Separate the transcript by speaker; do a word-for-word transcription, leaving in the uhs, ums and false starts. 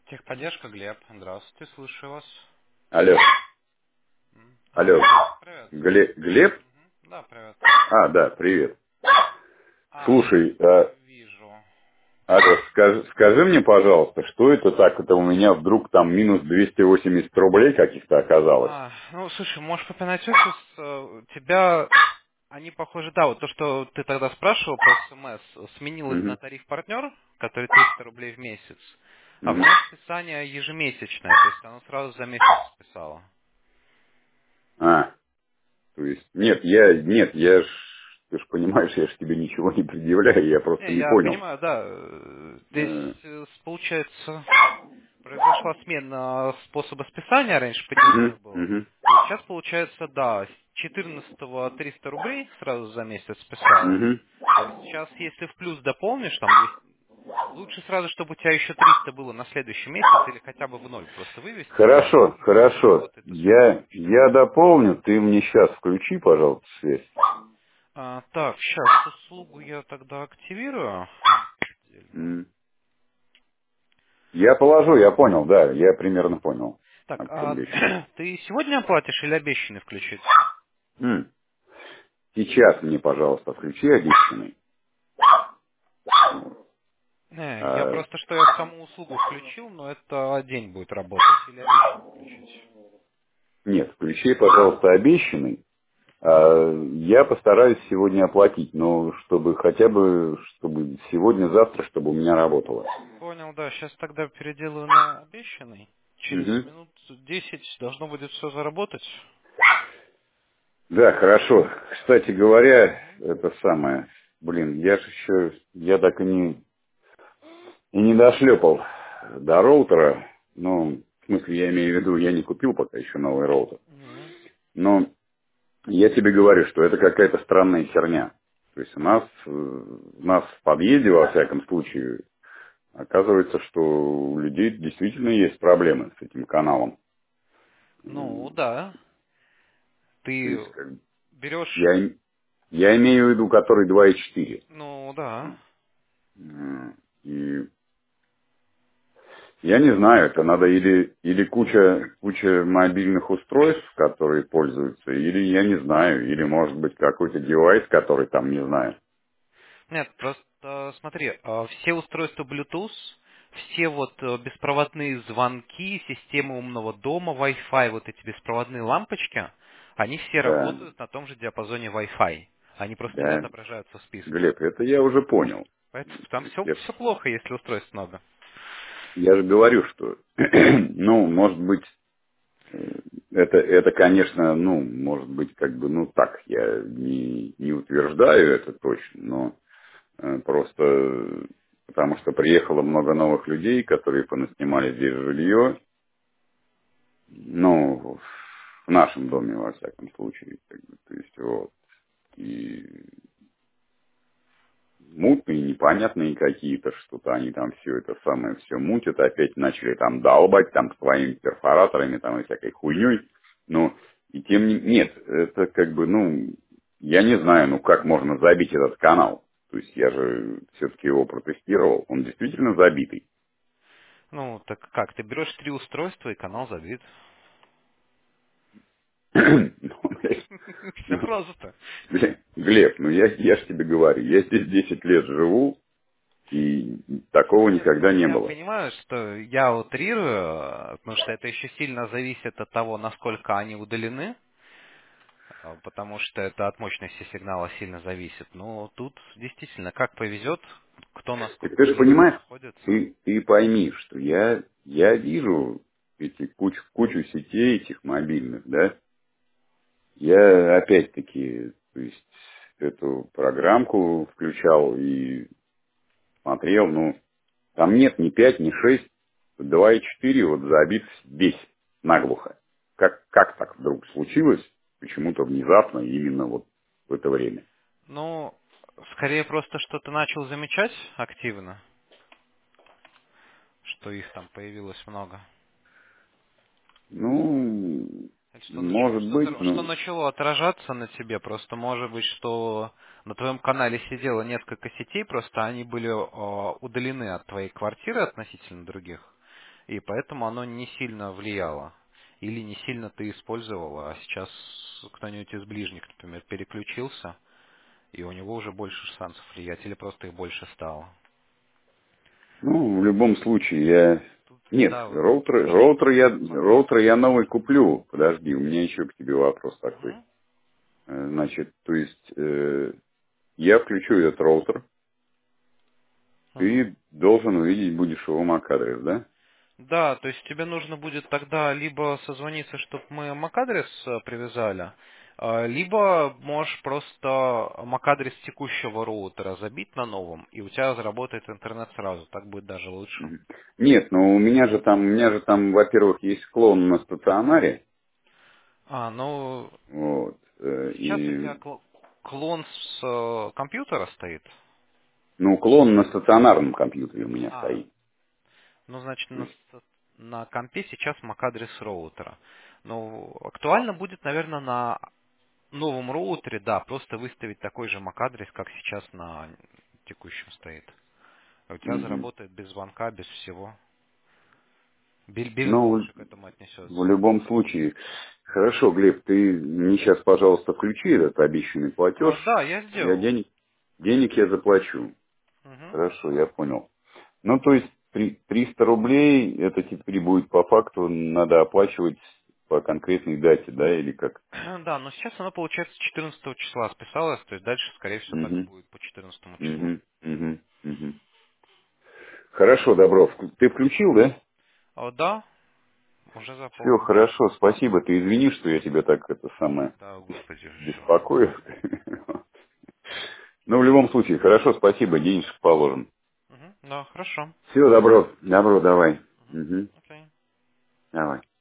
Speaker 1: Техподдержка, Глеб. Здравствуйте, слушаю вас.
Speaker 2: Алло,
Speaker 1: М.
Speaker 2: алло,
Speaker 1: Алло, привет.
Speaker 2: Гле- Глеб?
Speaker 1: Мгм. Да, привет.
Speaker 2: А, да, привет.
Speaker 1: А, я
Speaker 2: Слушай, а,
Speaker 1: вижу.
Speaker 2: алло, скажи, скажи мне, пожалуйста, что это так, это у меня вдруг там минус двести восемьдесят рублей каких-то оказалось?
Speaker 1: А, ну, слушай, можешь попинать офис, э, тебя, они похожи, да, вот то, что ты тогда спрашивал про СМС, сменилось на
Speaker 2: Угу,
Speaker 1: тариф партнер, который триста рублей в месяц, а в
Speaker 2: угу.
Speaker 1: нас списание ежемесячное, то есть оно сразу за месяц списало.
Speaker 2: А, то есть, нет, я, нет, я ж, ты ж понимаешь, я ж тебе ничего не предъявляю, я просто
Speaker 1: Не,
Speaker 2: не
Speaker 1: я
Speaker 2: понял.
Speaker 1: понимаю, да, э, здесь,
Speaker 2: Э,
Speaker 1: э, получается, произошла смена способа списания, раньше по
Speaker 2: Угу,
Speaker 1: неделе было.
Speaker 2: угу,
Speaker 1: И вот сейчас получается, да, с четырнадцатого триста рублей сразу за месяц списало.
Speaker 2: угу.
Speaker 1: То есть сейчас, если в плюс дополнишь, там двести, лучше сразу, чтобы у тебя еще триста было на следующий месяц, или хотя бы в ноль просто вывести,
Speaker 2: Хорошо,
Speaker 1: и все
Speaker 2: хорошо.
Speaker 1: сработает
Speaker 2: Я,
Speaker 1: успокаивающе.
Speaker 2: я дополню, ты мне сейчас включи, пожалуйста, связь.
Speaker 1: А, так, сейчас услугу я тогда активирую. Отдельно.
Speaker 2: М. Я положу, я понял, да, я примерно понял,
Speaker 1: Так,
Speaker 2: о чем
Speaker 1: а
Speaker 2: речь.
Speaker 1: ты сегодня оплатишь или обещанный включить?
Speaker 2: М. Сейчас мне, пожалуйста, включи обещанный.
Speaker 1: Не, я
Speaker 2: А,
Speaker 1: просто, что я саму услугу включил, но это день будет работать. Или обещанный включить.
Speaker 2: нет, включи, пожалуйста, обещанный. А, я постараюсь сегодня оплатить, но чтобы хотя бы, чтобы сегодня-завтра, чтобы у меня работало.
Speaker 1: Понял, да. Сейчас тогда переделаю на обещанный. Через
Speaker 2: Мгм.
Speaker 1: минут десять должно будет все заработать.
Speaker 2: Да, хорошо. Кстати говоря, это самое, блин, я же еще, я так и не, и не дошлепал до роутера. Ну, в смысле, я имею в виду, я не купил пока еще новый роутер.
Speaker 1: Мгм.
Speaker 2: Но я тебе говорю, что это какая-то странная херня. То есть у нас, э, у нас в подъезде, во всяком случае, оказывается, что у людей действительно есть проблемы с этим каналом.
Speaker 1: Ну,
Speaker 2: М,
Speaker 1: да.
Speaker 2: То
Speaker 1: Ты
Speaker 2: есть, как бы,
Speaker 1: берешь...
Speaker 2: я, им- я имею в виду, который два и четыре.
Speaker 1: Ну, да.
Speaker 2: М, И я не знаю, это надо или, или куча, куча мобильных устройств, которые пользуются, или я не знаю, или может быть какой-то девайс, который там, не знаю.
Speaker 1: Нет, просто смотри, а, все устройства Bluetooth, все вот э, беспроводные звонки, системы умного дома, Wi-Fi, вот эти беспроводные лампочки, они все
Speaker 2: Да,
Speaker 1: работают на том же диапазоне Wi-Fi. Они просто не
Speaker 2: да.
Speaker 1: отображаются в списке.
Speaker 2: Глеб, это я уже понял.
Speaker 1: Поэтому
Speaker 2: То
Speaker 1: там
Speaker 2: есть
Speaker 1: все,
Speaker 2: я,
Speaker 1: все плохо, если устройств много.
Speaker 2: я же говорю, что, ну, может быть, э, это, это, конечно, ну, может быть, как бы, ну, так, я не, не утверждаю это точно, но э, просто э, потому что приехало много новых людей, которые понаснимали здесь жилье, ну, в нашем доме, во всяком случае, как бы, то есть, вот, и мутные, непонятные какие-то, что-то они там все это самое, все мутят, опять начали там долбать там своими перфораторами, там и всякой хуйней, ну, и тем не... Нет, это как бы, ну, я не знаю, ну, как можно забить этот канал. То есть я же все-таки его протестировал, он действительно забитый.
Speaker 1: Ну, так как, ты берешь три устройства и канал забит.
Speaker 2: Ну, блядь,
Speaker 1: Все
Speaker 2: ну,
Speaker 1: просто.
Speaker 2: блядь, Глеб, ну я, я ж тебе говорю, я здесь десять лет живу, и такого
Speaker 1: Нет,
Speaker 2: никогда не
Speaker 1: я
Speaker 2: было.
Speaker 1: понимаю, что я утрирую, э, потому что это еще сильно зависит от того, насколько они удалены, э, потому что это от мощности сигнала сильно зависит. Но тут действительно, как повезет, кто
Speaker 2: Так
Speaker 1: насколько
Speaker 2: ты же
Speaker 1: близко
Speaker 2: понимаешь,
Speaker 1: находится.
Speaker 2: ты, ты пойми, что я, я вижу эти куч, кучу сетей этих мобильных, да, я опять-таки, то есть, эту программку включал и смотрел, ну, там нет ни пять, ни шесть, два и четыре вот забит весь наглухо. Как, как так вдруг случилось, почему-то внезапно, именно вот в это время?
Speaker 1: Ну, скорее просто что-то начал замечать активно, что их там появилось много.
Speaker 2: Ну,
Speaker 1: Или Что, нач-
Speaker 2: может быть,
Speaker 1: что-то, что
Speaker 2: ну,
Speaker 1: начало отражаться на тебе, просто может быть, что на твоем канале сидело несколько сетей, просто они были э, удалены от твоей квартиры относительно других. И поэтому оно не сильно влияло. Или не сильно ты использовала, а сейчас кто-нибудь из ближних, например, переключился, и у него уже больше шансов влиять, или просто их больше стало.
Speaker 2: Ну, в любом случае, я...
Speaker 1: Тут,
Speaker 2: Нет,
Speaker 1: да, вот
Speaker 2: роутер,
Speaker 1: видишь,
Speaker 2: роутер, я,
Speaker 1: тут смотри.
Speaker 2: роутер я новый куплю. Подожди, у меня еще к тебе вопрос такой.
Speaker 1: Мгм.
Speaker 2: Э, Значит, то есть, э, я включу этот роутер,
Speaker 1: Мгм.
Speaker 2: ты должен увидеть будешь его MAC-адрес, да?
Speaker 1: Да, то есть тебе нужно будет тогда либо созвониться, чтобы мы MAC-адрес э, привязали, а, либо можешь просто MAC-адрес текущего роутера забить на новом, и у тебя заработает интернет сразу. Так будет даже лучше.
Speaker 2: Мгм. Нет, но у меня же там, у меня же там, во-первых, есть клон на стационаре,
Speaker 1: А, ну,
Speaker 2: вот, э,
Speaker 1: сейчас у тебя
Speaker 2: и,
Speaker 1: кл- клон с э, компьютера стоит.
Speaker 2: ну, клон на стационарном компьютере у меня
Speaker 1: А,
Speaker 2: стоит.
Speaker 1: ну, значит,
Speaker 2: То
Speaker 1: на,
Speaker 2: есть,
Speaker 1: с- на компе сейчас MAC-адрес роутера. Ну, актуально будет, наверное, на новом роутере, да, просто выставить такой же MAC-адрес, как сейчас на текущем стоит. А у тебя
Speaker 2: мгм.
Speaker 1: заработает без звонка, без всего. Бил- Биллинг
Speaker 2: Ну,
Speaker 1: лучше к этому
Speaker 2: в
Speaker 1: отнесется.
Speaker 2: любом случае, хорошо, Глеб, ты мне сейчас, пожалуйста, включи этот обещанный платеж.
Speaker 1: А, да, я
Speaker 2: Я
Speaker 1: сделал.
Speaker 2: денег, денег я заплачу.
Speaker 1: Мгм.
Speaker 2: Хорошо, я понял. Ну, то есть три- триста рублей, это теперь будет по факту, надо оплачивать по конкретной дате, да, или как?
Speaker 1: Ну да, но сейчас оно, получается, четырнадцатого числа списалось, то есть дальше, скорее всего, так и
Speaker 2: Угу,
Speaker 1: будет по четырнадцатому числу.
Speaker 2: угу, угу, угу. Хорошо, Добров, ты включил, да?
Speaker 1: А, да, уже
Speaker 2: Все,
Speaker 1: заполнил.
Speaker 2: хорошо, спасибо. Ты извини, что я тебя так это самое
Speaker 1: Да, господи, все.
Speaker 2: беспокою. Ну, в любом случае, хорошо, спасибо, денежек положим.
Speaker 1: Угу. Да, хорошо.
Speaker 2: Все, добро, добро, давай.
Speaker 1: Угу.
Speaker 2: Угу,
Speaker 1: Окей.
Speaker 2: давай.